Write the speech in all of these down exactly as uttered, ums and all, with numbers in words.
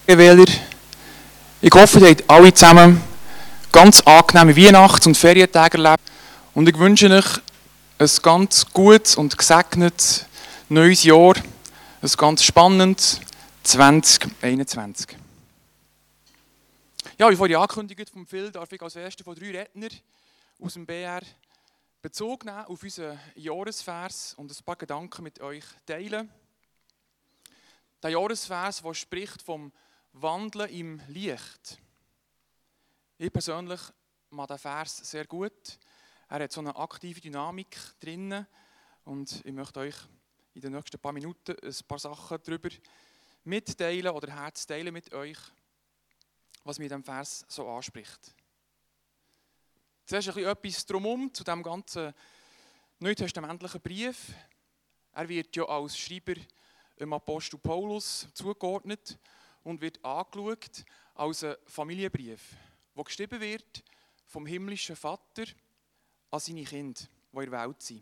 Wähler. Ich hoffe, ihr habt alle zusammen ganz angenehme Weihnachts- und Ferientage erlebt. Und ich wünsche euch ein ganz gutes und gesegnetes neues Jahr, ein ganz spannendes zwanzig einundzwanzig. Ja, wie vorhin angekündigt vom Phil, darf ich als erster von drei Rednern aus dem B R Bezug nehmen auf unseren Jahresvers und ein paar Gedanken mit euch teilen. Der Jahresvers, der spricht vom Wandeln im Licht. Ich persönlich mag den Vers sehr gut. Er hat so eine aktive Dynamik drin und ich möchte euch in den nächsten paar Minuten ein paar Sachen darüber mitteilen oder herzuteilen mit euch, was mir in diesem Vers so anspricht. Zuerst ein bisschen etwas drumherum zu diesem ganzen neutestamentlichen Brief. Er wird ja als Schreiber dem Apostel Paulus zugeordnet und wird angeschaut als ein Familienbrief, der geschrieben wird vom himmlischen Vater an seine Kinder, die in der Welt sind.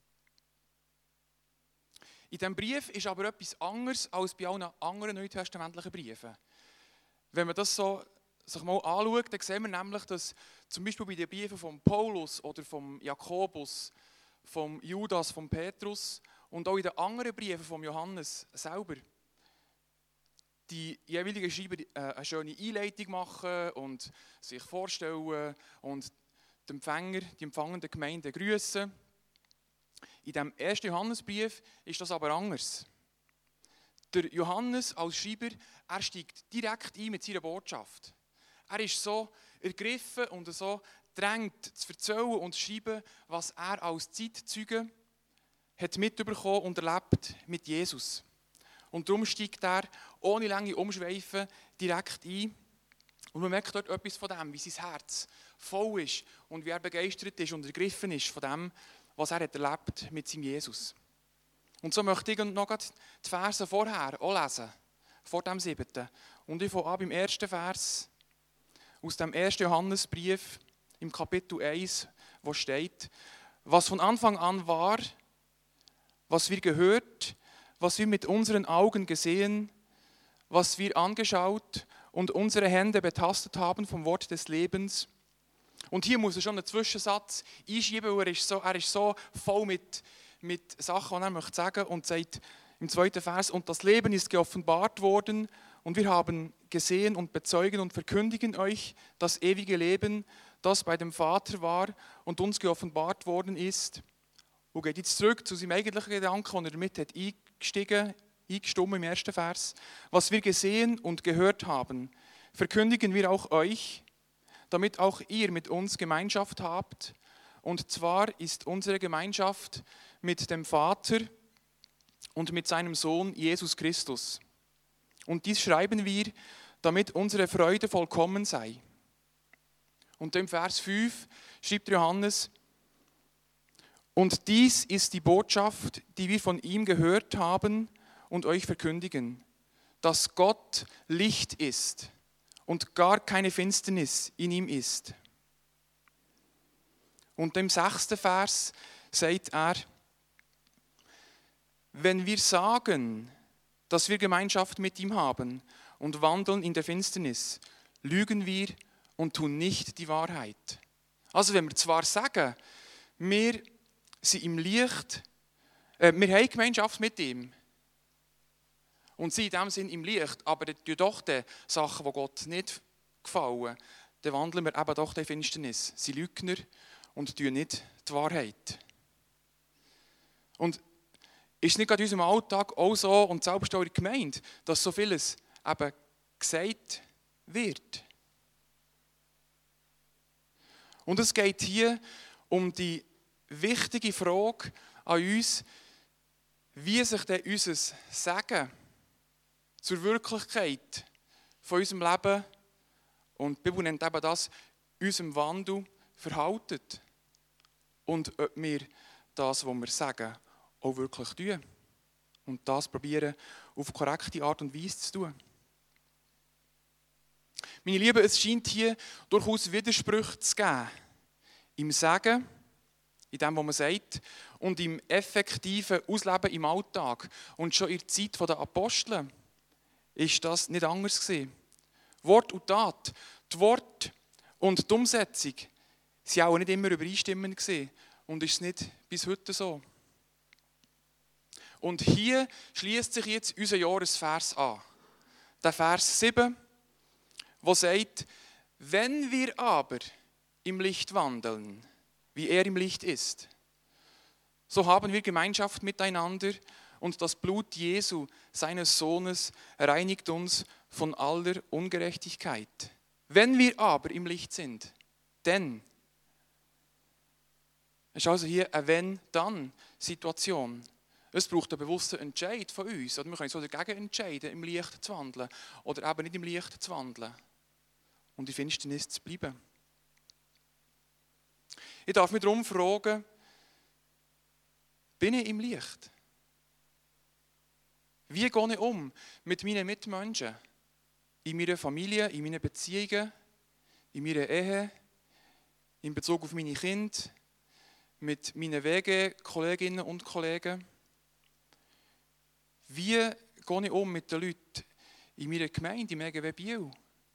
In diesem Brief ist aber etwas anderes als bei allen anderen neutestamentlichen Briefen. Wenn man das so sich mal anschaut, dann sehen wir nämlich, dass zum Beispiel bei den Briefen von Paulus oder von Jakobus, von Judas, von Petrus und auch in den anderen Briefen von Johannes selber die jeweiligen Schreiber eine schöne Einleitung machen und sich vorstellen und die Empfänger, die empfangenden Gemeinden grüßen. In dem ersten Johannesbrief ist das aber anders. Der Johannes als Schreiber, er steigt direkt ein mit seiner Botschaft. Er ist so ergriffen und so drängt zu erzählen und zu schreiben, was er als Zeitzeuge hat mitbekommen und erlebt mit Jesus. Und darum steigt er ohne lange Umschweifen direkt ein. Und man merkt dort etwas von dem, wie sein Herz voll ist und wie er begeistert ist und ergriffen ist von dem, was er hat erlebt mit seinem Jesus. Und so möchte ich noch die Verse vorher auch lesen, vor dem siebten. Und ich fange an beim ersten Vers aus dem ersten Johannesbrief im Kapitel eins, wo steht, was von Anfang an war, was wir gehört, was wir mit unseren Augen gesehen, was wir angeschaut und unsere Hände betastet haben vom Wort des Lebens. Und hier muss er schon einen Zwischensatz einschieben, weil er ist so, er ist so voll mit, mit Sachen, die er möchte sagen und sagt im zweiten Vers, und das Leben ist geoffenbart worden und wir haben gesehen und bezeugen und verkündigen euch das ewige Leben, das bei dem Vater war und uns geoffenbart worden ist. Und geht jetzt zurück zu seinem eigentlichen Gedanken, den er damit hat eingestiegen, eingestimmt im ersten Vers. Was wir gesehen und gehört haben, verkündigen wir auch euch, damit auch ihr mit uns Gemeinschaft habt. Und zwar ist unsere Gemeinschaft mit dem Vater und mit seinem Sohn Jesus Christus. Und dies schreiben wir, damit unsere Freude vollkommen sei. Und im Vers fünf schreibt Johannes, und dies ist die Botschaft, die wir von ihm gehört haben und euch verkündigen, dass Gott Licht ist und gar keine Finsternis in ihm ist. Und im sechsten Vers sagt er, wenn wir sagen, dass wir Gemeinschaft mit ihm haben und wandeln in der Finsternis, lügen wir und tun nicht die Wahrheit. Also wenn wir zwar sagen, wir sind im Licht, äh, wir haben Gemeinschaft mit ihm und sind in dem Sinn im Licht, aber dann tun doch die Sachen, die Gott nicht gefallen, dann wandeln wir eben doch in Finsternis. Sie Lügner und tun nicht die Wahrheit. Und ist es nicht gerade in unserem Alltag auch so und selbst auch in der Gemeinde, dass so vieles eben gesagt wird? Und es geht hier um die wichtige Frage an uns, wie sich denn unser Sagen zur Wirklichkeit von unserem Leben, und die Bibel nennt eben das, unserem Wandel verhaltet. Und ob wir das, was wir sagen, auch wirklich tun. Und das probieren, auf korrekte Art und Weise zu tun. Meine Lieben, es scheint hier durchaus Widersprüche zu geben. Im Sagen, in dem, was man sagt, und im effektiven Ausleben im Alltag. Und schon in der Zeit der Apostel ist das nicht anders gewesen. Wort und Tat, die Wort und die Umsetzung waren auch nicht immer übereinstimmend gewesen. Und ist es nicht bis heute so. Und hier schließt sich jetzt unser Jahresvers an. Der Vers sieben, der sagt, wenn wir aber im Licht wandeln, wie er im Licht ist, so haben wir Gemeinschaft miteinander und das Blut Jesu, seines Sohnes, reinigt uns von aller Ungerechtigkeit. Wenn wir aber im Licht sind, denn. Es ist also hier eine Wenn-Dann-Situation. Es braucht einen bewussten Entscheid von uns. Wir können so dagegen entscheiden, im Licht zu wandeln oder eben nicht im Licht zu wandeln und in Finsternis zu bleiben. Ich darf mich darum fragen, bin ich im Licht? Wie gehe ich um mit meinen Mitmenschen? In meiner Familie, in meinen Beziehungen, in meiner Ehe, in Bezug auf meine Kinder, mit meinen Wege-Kolleginnen und Kollegen? Wie gehe ich um mit den Leuten in meiner Gemeinde, im E G W Biel?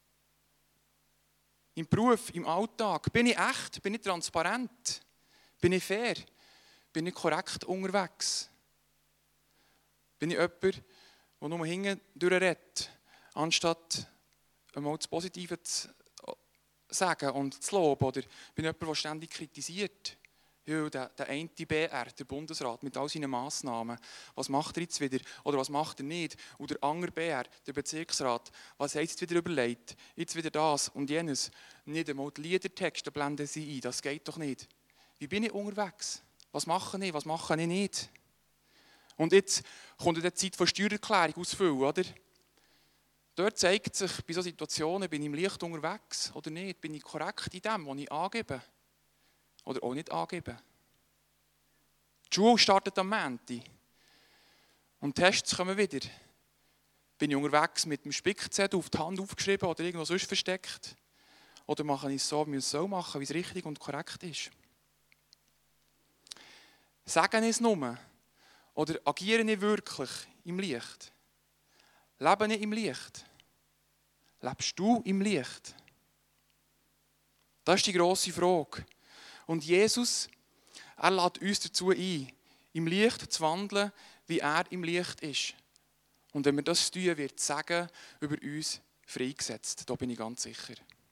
Im Beruf, im Alltag? Bin ich echt? Bin ich transparent? Bin ich fair? Bin ich korrekt unterwegs? Bin ich jemand, der nur hinten durchredet, anstatt einmal das Positive zu sagen und zu loben? Oder bin ich jemand, der ständig kritisiert? Ja, der, der eine B R, der Bundesrat, mit all seinen Massnahmen, was macht er jetzt wieder oder was macht er nicht? Oder der andere B R, der Bezirksrat, was hat jetzt wieder überlegt? Jetzt wieder das und jenes. Nicht einmal die Liedertexte blenden sie ein, das geht doch nicht. Wie bin ich unterwegs? Was mache ich, was mache ich nicht? Und jetzt kommt die Zeit von Steuererklärung ausfüllen, oder? Dort zeigt sich, bei solchen Situationen, bin ich im Licht unterwegs oder nicht? Bin ich korrekt in dem, was ich angebe? Oder auch nicht angeben. Die Schule startet am Montag. Und die Tests kommen wieder. Bin ich unterwegs mit dem Spickzettel auf die Hand aufgeschrieben oder irgendwo sonst versteckt? Oder mache ich es so, wie ich es so machen, wie es richtig und korrekt ist? Sagen ich es nur? Oder agiere ich wirklich im Licht? Lebe ich im Licht? Lebst du im Licht? Das ist die grosse Frage. Und Jesus, er lädt uns dazu ein, im Licht zu wandeln, wie er im Licht ist. Und wenn wir das tun, wird Segen über uns freigesetzt. Da bin ich ganz sicher.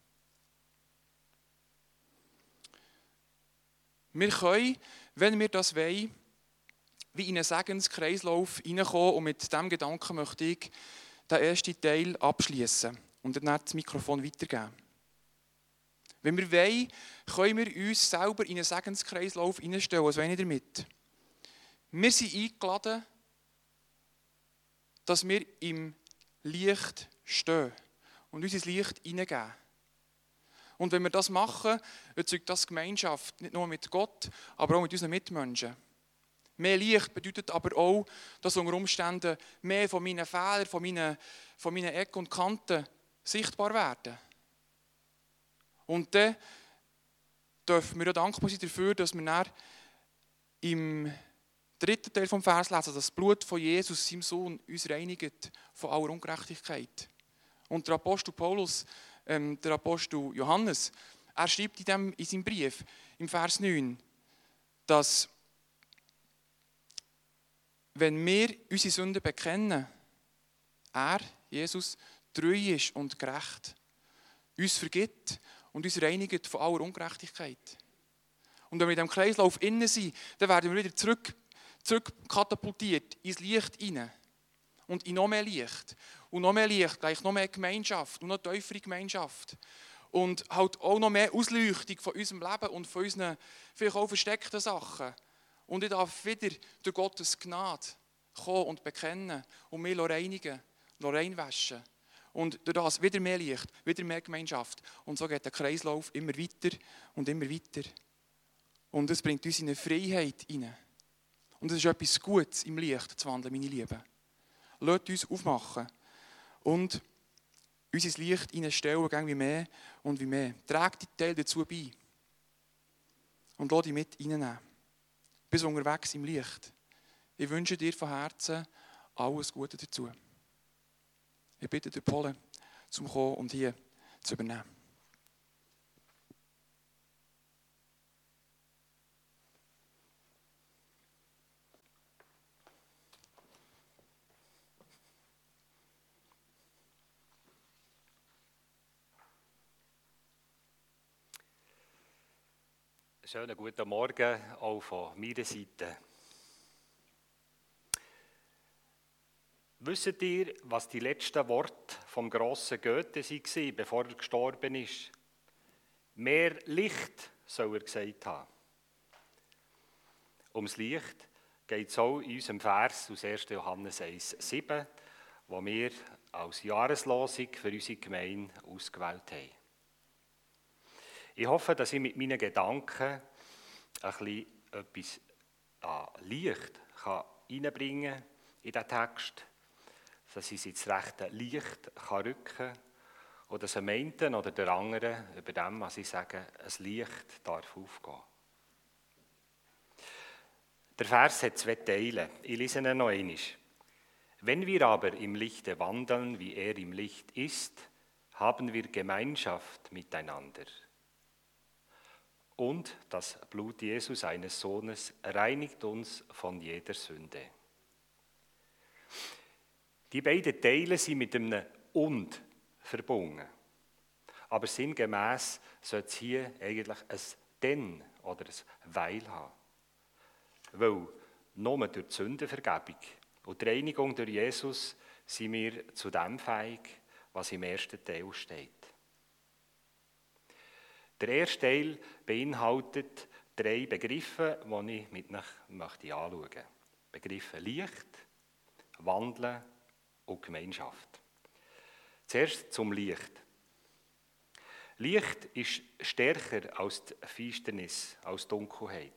Wir können, wenn wir das wollen, wie in einen Segenskreislauf hineinkommen. Und mit diesem Gedanken möchte ich den ersten Teil abschließen und dann das Mikrofon weitergeben. Wenn wir wollen, können wir uns selber in einen Segenskreislauf hineinstellen. Was meine ich damit? Wir sind eingeladen, dass wir im Licht stehen und uns ins Licht hineingeben. Und wenn wir das machen, erzeugt das Gemeinschaft, nicht nur mit Gott, aber auch mit unseren Mitmenschen. Mehr Licht bedeutet aber auch, dass unter Umständen mehr von meinen Fehlern, von meinen, von meinen Ecken und Kanten sichtbar werden. Und dann dürfen wir ja dankbar sein dafür, dass wir dann im dritten Teil vom Vers lesen, dass das Blut von Jesus, seinem Sohn, uns reinigt von aller Ungerechtigkeit. Und der Apostel Paulus, ähm, der Apostel Johannes, er schreibt in, dem, in seinem Brief, im Vers neun, dass wenn wir unsere Sünden bekennen, er, Jesus, treu ist und gerecht, uns vergibt und uns reinigt von aller Ungerechtigkeit. Und wenn wir in diesem Kreislauf innen sind, dann werden wir wieder zurück, zurück katapultiert ins Licht hinein. Und in noch mehr Licht. Und noch mehr Licht, gleich noch mehr Gemeinschaft und noch tiefere Gemeinschaft. Und halt auch noch mehr Ausleuchtung von unserem Leben und von unseren vielleicht auch versteckten Sachen. Und ich darf wieder durch Gottes Gnade kommen und bekennen und mich reinigen, reinwaschen. Und durch das wieder mehr Licht, wieder mehr Gemeinschaft. Und so geht der Kreislauf immer weiter und immer weiter. Und es bringt uns in eine Freiheit hinein. Und es ist etwas Gutes, im Licht zu wandeln, meine Lieben. Lasst uns aufmachen und uns ins Licht hineinstellen, wie mehr und wie mehr. Tragt die Teil dazu bei. Und lasst dich mit reinnehmen. Bis unterwegs im Licht. Ich wünsche dir von Herzen alles Gute dazu. Ich bitte den Pole, zum kommen und hier zu übernehmen. Schönen guten Morgen auch von meiner Seite. Wisst ihr, was die letzten Worte vom grossen Goethe waren, bevor er gestorben ist? Mehr Licht, soll er gesagt haben. Ums Licht geht es auch in unserem Vers aus erster Johannes eins sieben, wo wir als Jahreslosung für unsere Gemeinde ausgewählt haben. Ich hoffe, dass ich mit meinen Gedanken ein bisschen etwas an Licht reinbringen kann in diesen Text, dass ich sie ins rechte Licht rücken kann und dass am einen oder der anderen über dem, was ich sage, ein Licht darf aufgehen. Der Vers hat zwei Teile. Ich lese ihn noch einmal. Wenn wir aber im Lichte wandeln, wie er im Licht ist, haben wir Gemeinschaft miteinander. Und das Blut Jesu, seines Sohnes, reinigt uns von jeder Sünde. Die beiden Teile sind mit einem Und verbunden. Aber sinngemäss sollte es hier eigentlich ein Denn oder ein Weil haben. Weil nur durch die Sündenvergebung und die Reinigung durch Jesus sind wir zu dem fähig, was im ersten Teil steht. Der erste Teil beinhaltet drei Begriffe, die ich mit euch möchte anschauen möchte. Begriffe Licht, Wandeln und Gemeinschaft. Zuerst zum Licht. Licht ist stärker als die Finsternis, als die Dunkelheit.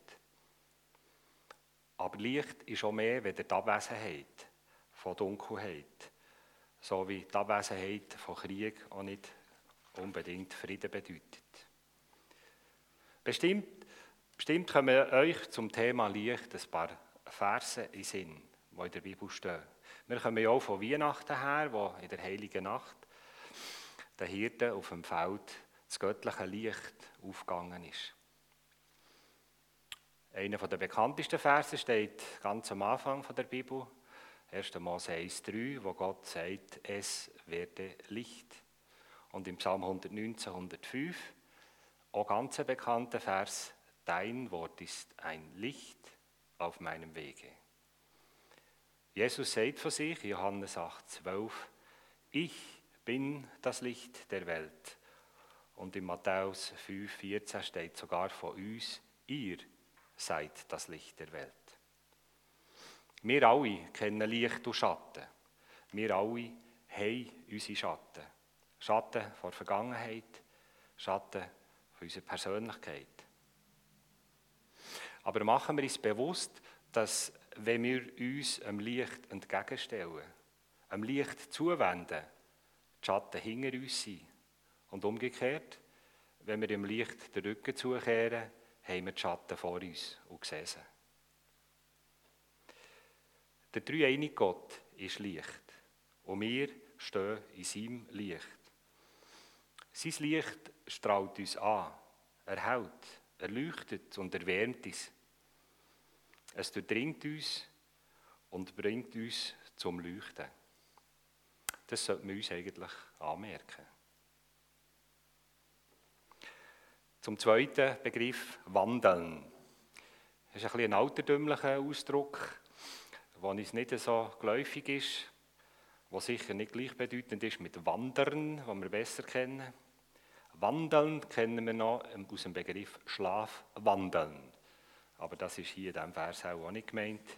Aber Licht ist auch mehr als die Abwesenheit von Dunkelheit. So wie die Abwesenheit von Krieg auch nicht unbedingt Frieden bedeutet. Bestimmt, bestimmt kommen euch zum Thema Licht ein paar Verse in den Sinn, die in der Bibel stehen. Wir kommen ja auch von Weihnachten her, wo in der Heiligen Nacht der Hirte auf dem Feld das göttliche Licht aufgegangen ist. Einer der bekanntesten Verse steht ganz am Anfang der Bibel, erster Mose eins drei, wo Gott sagt, es werde Licht. Und im Psalm hundertneunzehn, hundertfünf, auch ganz ein bekannter Vers, dein Wort ist ein Licht auf meinem Wege. Jesus sagt von sich, Johannes acht zwölf, ich bin das Licht der Welt. Und in Matthäus fünf vierzehn steht sogar von uns, ihr seid das Licht der Welt. Wir alle kennen Licht und Schatten. Wir alle haben unsere Schatten. Schatten von der Vergangenheit, Schatten von unserer Persönlichkeit. Aber machen wir uns bewusst, dass wenn wir uns dem Licht entgegenstellen, dem Licht zuwenden, die Schatten hinter uns sind. Und umgekehrt, wenn wir dem Licht den Rücken zukehren, haben wir die Schatten vor uns und sehen sie. Der dreieinige Gott ist Licht und wir stehen in seinem Licht. Sein Licht strahlt uns an, erhält, erleuchtet und erwärmt uns. Es durchdringt uns und bringt uns zum Leuchten. Das sollten wir uns eigentlich anmerken. Zum zweiten Begriff, Wandeln. Das ist ein bisschen ein altertümlicher Ausdruck, der uns nicht so geläufig ist, der sicher nicht gleichbedeutend ist mit Wandern, was wir besser kennen. Wandeln kennen wir noch aus dem Begriff Schlafwandeln. Aber das ist hier in diesem Vers auch nicht gemeint.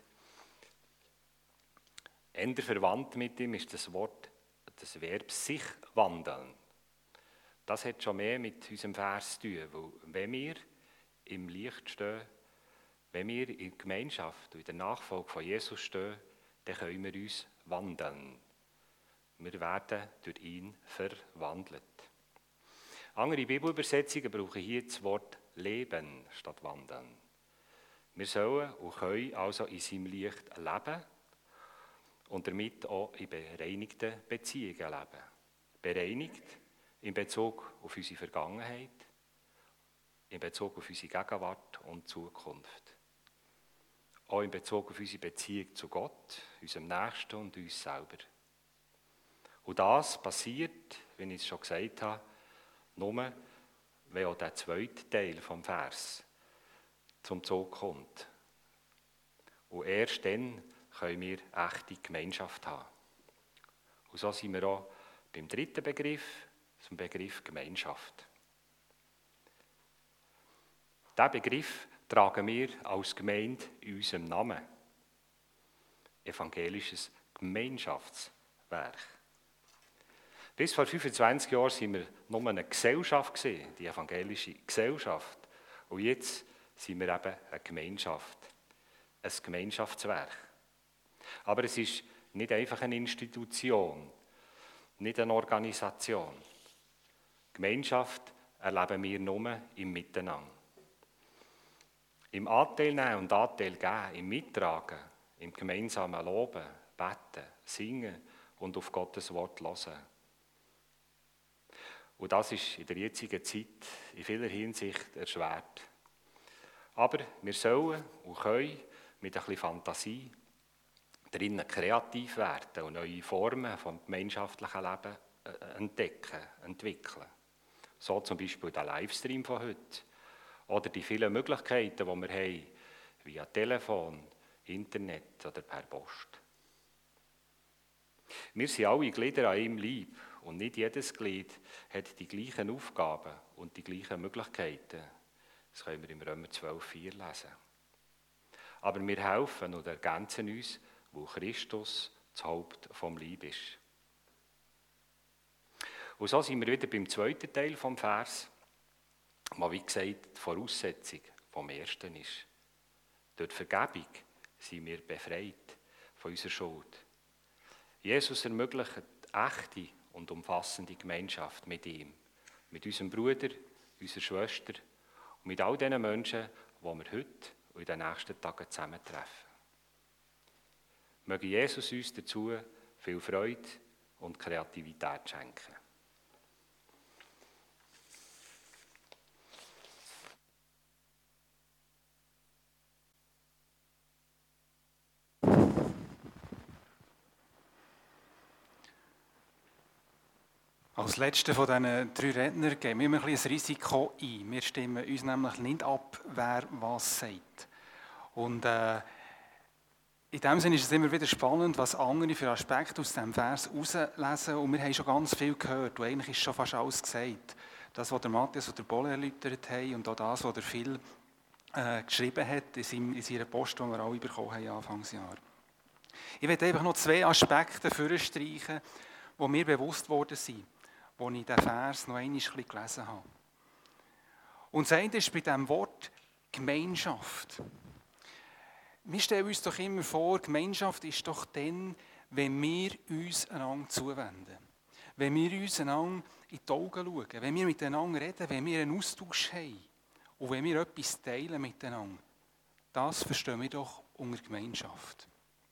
Eher verwandt mit ihm ist das Wort, das Verb sich wandeln. Das hat schon mehr mit unserem Vers zu tun, weil wenn wir im Licht stehen, wenn wir in Gemeinschaft und in der Nachfolge von Jesus stehen, dann können wir uns wandeln. Wir werden durch ihn verwandelt. Andere Bibelübersetzungen brauchen hier das Wort Leben statt Wandeln. Wir sollen und können also in seinem Licht leben und damit auch in bereinigten Beziehungen leben. Bereinigt in Bezug auf unsere Vergangenheit, in Bezug auf unsere Gegenwart und Zukunft. Auch in Bezug auf unsere Beziehung zu Gott, unserem Nächsten und uns selber. Und das passiert, wie ich es schon gesagt habe, nur, wenn auch der zweite Teil vom Vers zum Zug kommt. Und erst dann können wir echte Gemeinschaft haben. Und so sind wir auch beim dritten Begriff, zum Begriff Gemeinschaft. Diesen Begriff tragen wir als Gemeinde in unserem Namen. Evangelisches Gemeinschaftswerk. Bis vor fünfundzwanzig Jahren waren wir nur eine Gesellschaft, die evangelische Gesellschaft. Und jetzt sind wir eben eine Gemeinschaft, ein Gemeinschaftswerk. Aber es ist nicht einfach eine Institution, nicht eine Organisation. Gemeinschaft erleben wir nur im Miteinander. Im Anteil nehmen und Anteil geben, im Mittragen, im gemeinsamen Loben, Beten, Singen und auf Gottes Wort hören. Und das ist in der jetzigen Zeit in vieler Hinsicht erschwert. Aber wir sollen und können mit ein bisschen Fantasie drinnen kreativ werden und neue Formen vom gemeinschaftlichen Leben entdecken, entwickeln. So zum Beispiel der Livestream von heute. Oder die vielen Möglichkeiten, die wir haben, via Telefon, Internet oder per Post. Wir sind alle Glieder an einem Leib und nicht jedes Glied hat die gleichen Aufgaben und die gleichen Möglichkeiten. Das können wir im Römer zwölf vier lesen. Aber wir helfen und ergänzen uns, wo Christus das Haupt vom Leib ist. Und so sind wir wieder beim zweiten Teil vom Vers, wo wie gesagt die Voraussetzung vom ersten ist. Durch Vergebung sind wir befreit von unserer Schuld. Jesus ermöglicht echte und umfassende Gemeinschaft mit ihm, mit unserem Bruder, unserer Schwester und mit all den Menschen, die wir heute und in den nächsten Tagen zusammentreffen. Möge Jesus uns dazu viel Freude und Kreativität schenken. Als letzter von diesen drei Rednern geben wir immer ein bisschen ein Risiko ein. Wir stimmen uns nämlich nicht ab, wer was sagt. Und äh, in dem Sinne ist es immer wieder spannend, was andere für Aspekte aus diesem Vers herauslesen. Und wir haben schon ganz viel gehört. Und eigentlich ist schon fast alles gesagt. Das, was der Matthias und der Bolle erläutert haben und auch das, was der Phil äh, geschrieben hat in, seinem, in seiner Post, die wir alle bekommen haben Anfangsjahr. Ich möchte einfach noch zwei Aspekte vorstreichen, die mir bewusst worden sind, als ich diesen Vers noch einmal gelesen habe. Und das eine ist bei diesem Wort Gemeinschaft. Wir stellen uns doch immer vor, Gemeinschaft ist doch dann, wenn wir uns einander zuwenden. Wenn wir uns einander in die Augen schauen, wenn wir miteinander reden, wenn wir einen Austausch haben und wenn wir etwas teilen miteinander. Das verstehen wir doch unter Gemeinschaft.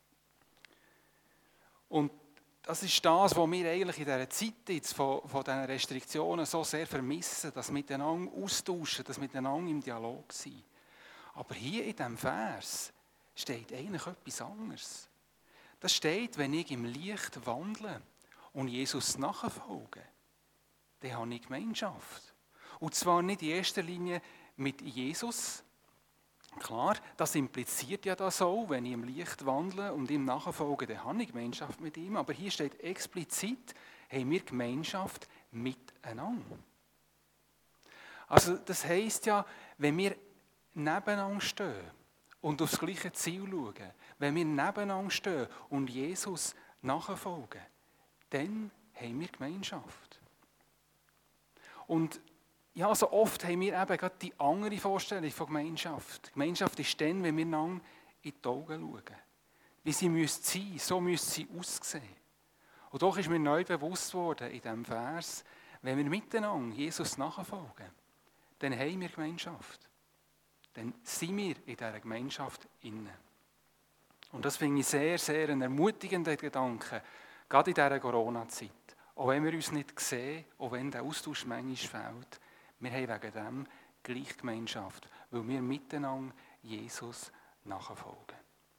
Und das ist das, was wir eigentlich in dieser Zeit jetzt von, von diesen Restriktionen so sehr vermissen, das miteinander austauschen, das miteinander im Dialog sein. Aber hier in diesem Vers steht eigentlich etwas anderes. Das steht, wenn ich im Licht wandle und Jesus nachfolge, dann habe ich Gemeinschaft. Und zwar nicht in erster Linie mit Jesus. Klar, das impliziert ja das auch, wenn ich im Licht wandle und ihm nachfolge, dann habe ich Gemeinschaft mit ihm. Aber hier steht explizit, haben wir Gemeinschaft miteinander. Also das heisst ja, wenn wir nebeneinander stehen und aufs gleiche Ziel schauen, wenn wir nebeneinander stehen und Jesus nachfolgen, dann haben wir Gemeinschaft. Und ja, also oft haben wir eben gerade die andere Vorstellung von Gemeinschaft. Gemeinschaft ist dann, wenn wir einander in die Augen schauen. Wie sie müsste sein, so müsste sie aussehen. Und doch ist mir neu bewusst worden in diesem Vers, wenn wir miteinander Jesus nachfolgen, dann haben wir Gemeinschaft. Dann sind wir in dieser Gemeinschaft inne. Und das finde ich sehr, sehr einen ermutigenden Gedanken, gerade in dieser Corona-Zeit. Auch wenn wir uns nicht sehen, auch wenn der Austausch manchmal fehlt, wir haben wegen dem gleich Gemeinschaft, weil wir miteinander Jesus nachfolgen.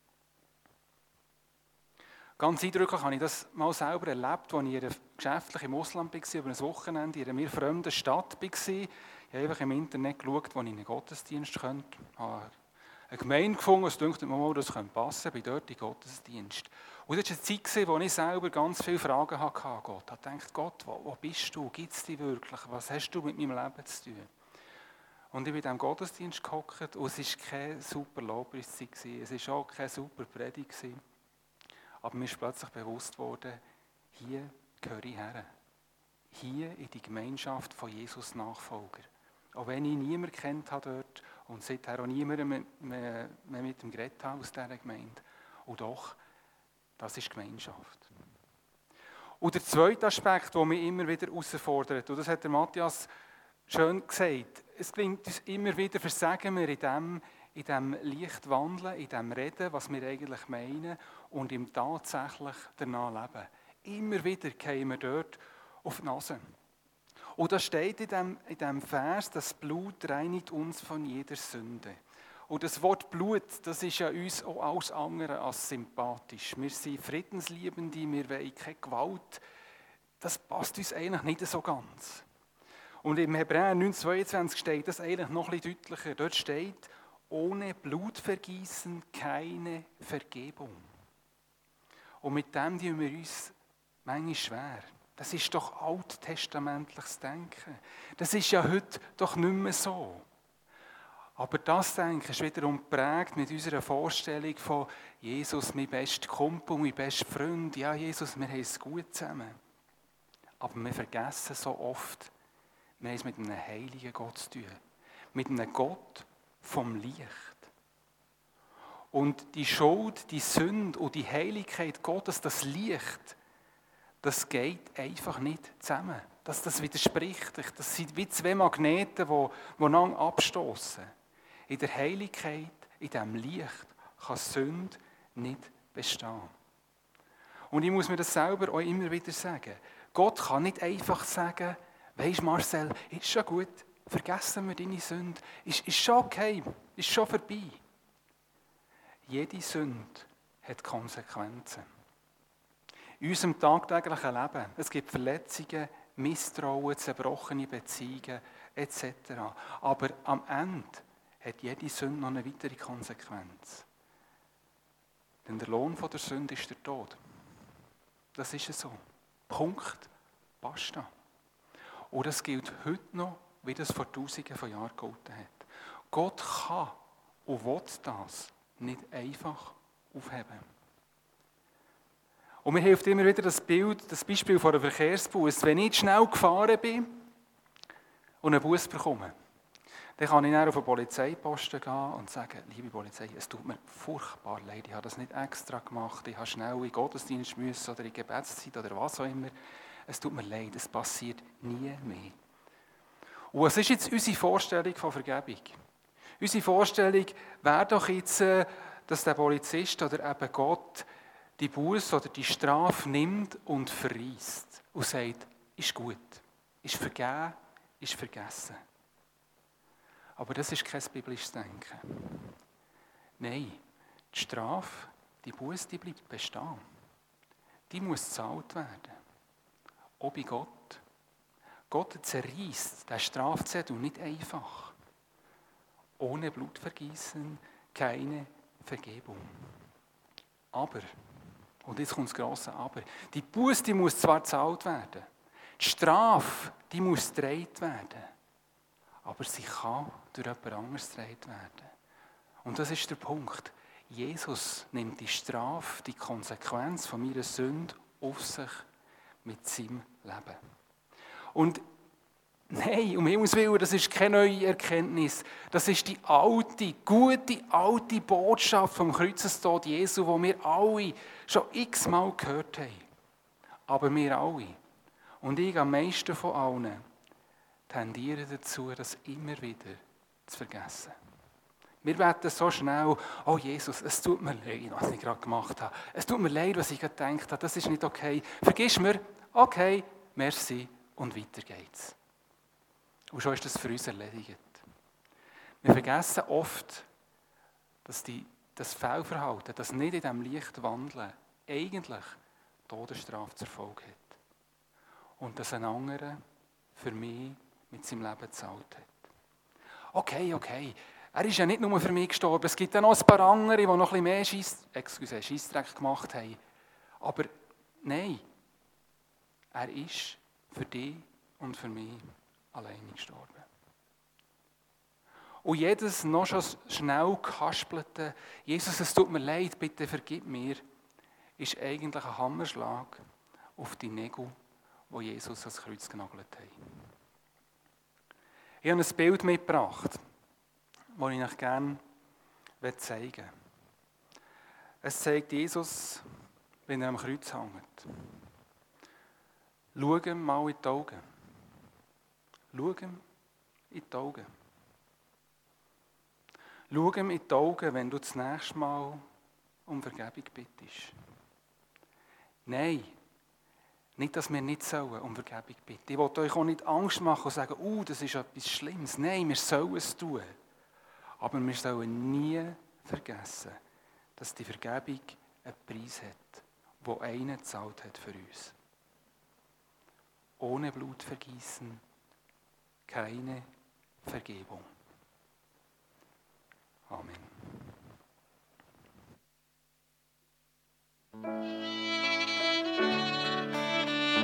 Ganz eindrücklich habe ich das mal selber erlebt, als ich geschäftlich im Ausland war, über ein Wochenende in einer mir fremden Stadt war. Ich habe einfach im Internet geschaut, wo ich einen Gottesdienst könnte. Ich habe eine Gemeinde gefunden, es dachte mir mal, das könnte passen, bin dort im Gottesdienst. Und das war eine Zeit, in der ich selber ganz viele Fragen hatte an Gott. Ich dachte, Gott, wo, wo bist du? Gibt es dich wirklich? Was hast du mit meinem Leben zu tun? Und ich bin in diesem Gottesdienst gehockt und es war keine super Lobpreiszeit, es war auch keine super Predigt. Aber mir ist plötzlich bewusst worden, hier gehöre ich her. Hier in die Gemeinschaft von Jesus Nachfolger. Auch wenn ich niemanden kennt habe dort und seither auch niemanden mehr, mehr mit dem geredet habe aus dieser Gemeinde. Und doch, das ist Gemeinschaft. Und der zweite Aspekt, der mich immer wieder herausfordert, und das hat der Matthias schön gesagt, es gelingt uns immer wieder, versagen wir in dem, in dem Licht wandeln, in dem Reden, was wir eigentlich meinen und im tatsächlich danach leben. Immer wieder fallen wir dort auf die Nase. Und da steht in dem, in dem Vers, das Blut reinigt uns von jeder Sünde. Und das Wort Blut, das ist ja uns auch alles andere als sympathisch. Wir sind Friedensliebende, wir wollen keine Gewalt. Das passt uns eigentlich nicht so ganz. Und im Hebräer neun zweiundzwanzig steht das eigentlich noch ein bisschen deutlicher. Dort steht, ohne Blutvergießen keine Vergebung. Und mit dem tun wir uns manchmal schwer. Das ist doch alttestamentliches Denken. Das ist ja heute doch nicht mehr so. Aber das Denken ist wiederum geprägt mit unserer Vorstellung von Jesus, mein bester Kumpel, mein bester Freund. Ja, Jesus, wir haben es gut zusammen. Aber wir vergessen so oft, wir haben es mit einem heiligen Gott zu tun. Mit einem Gott vom Licht. Und die Schuld, die Sünde und die Heiligkeit Gottes, das Licht, das geht einfach nicht zusammen. Das, das widerspricht sich. Das sind wie zwei Magneten, die, die einander abstoßen. In der Heiligkeit, in diesem Licht, kann Sünde nicht bestehen. Und ich muss mir das selber auch immer wieder sagen. Gott kann nicht einfach sagen, weisst Marcel, ist schon gut, vergessen wir deine Sünde. Ist, ist schon okay, ist schon vorbei. Jede Sünde hat Konsequenzen. In unserem tagtäglichen Leben, es gibt Verletzungen, Misstrauen, zerbrochene Beziehungen et cetera. Aber am Ende hat jede Sünde noch eine weitere Konsequenz. Denn der Lohn von der Sünde ist der Tod. Das ist es so. Punkt. Basta. Und das gilt heute noch, wie das vor Tausenden von Jahren gegolten hat. Gott kann und will das nicht einfach aufheben. Und mir hilft immer wieder das Bild, das Beispiel von einem Verkehrsbus. Wenn ich schnell gefahren bin und einen Bus bekomme, dann kann ich dann auf den Polizeiposten gehen und sagen, liebe Polizei, es tut mir furchtbar leid, ich habe das nicht extra gemacht, ich habe schnell in den Gottesdienst müssen oder in die Gebetszeit oder was auch immer. Es tut mir leid, es passiert nie mehr. Und was ist jetzt unsere Vorstellung von Vergebung? Unsere Vorstellung wäre doch jetzt, dass der Polizist oder eben Gott die Buße oder die Strafe nimmt und verreist und sagt, ist gut, ist vergeben, ist vergessen. Aber das ist kein biblisches Denken. Nein, die Strafe, die Buße, die bleibt bestehen. Die muss gezahlt werden. Auch bei Gott. Gott zerreißt den Strafzettel nicht einfach. Ohne Blutvergießen keine Vergebung. Aber, und jetzt kommt das grosse Aber, die Buße, die muss zwar gezahlt werden, die Strafe, die muss getragen werden, aber sie kann durch jemand anderes getragen werden. Und das ist der Punkt. Jesus nimmt die Strafe, die Konsequenz von meiner Sünde auf sich mit seinem Leben. Und nein, um Himmels Willen, das ist keine neue Erkenntnis. Das ist die alte, gute, alte Botschaft vom Kreuzestod Jesu, die wir alle schon x-mal gehört haben. Aber wir alle, und ich am meisten von allen, tendieren dazu, das immer wieder zu vergessen. Wir beten so schnell, oh Jesus, es tut mir leid, was ich gerade gemacht habe. Es tut mir leid, was ich gerade gedacht habe, das ist nicht okay. Vergiss mir, okay, merci und weiter geht's. Und schon ist das für uns erledigt. Wir vergessen oft, dass die, das Fehlverhalten, das nicht in diesem Licht wandeln, eigentlich Todesstrafe zur Folge hat. Und dass ein anderer für mich mit seinem Leben gezahlt hat. Okay, okay, er ist ja nicht nur für mich gestorben, es gibt ja noch ein paar andere, die noch ein bisschen mehr Scheiss, excuse, Scheissdreck gemacht haben. Aber nein, er ist für dich und für mich alleine gestorben. Und jedes noch schon schnell gehaspelte, Jesus, es tut mir leid, bitte vergib mir, ist eigentlich ein Hammerschlag auf die Nägel, die Jesus ans Kreuz genagelt hat. Ich habe ein Bild mitgebracht, das ich euch gerne zeigen möchte. Es zeigt Jesus, wenn er am Kreuz hängt. Schau ihm mal in die Augen. Schau ihm in die Augen. Schau ihm in die Augen, wenn du das nächste Mal um Vergebung bittest. Nein, nicht, dass wir nicht sollen um Vergebung bitten. Ich will euch auch nicht Angst machen und sagen, oh, das ist etwas Schlimmes. Nein, wir sollen es tun. Aber wir sollen nie vergessen, dass die Vergebung einen Preis hat, den einer gezahlt hat für uns. Ohne Blutvergießen keine Vergebung. Amen.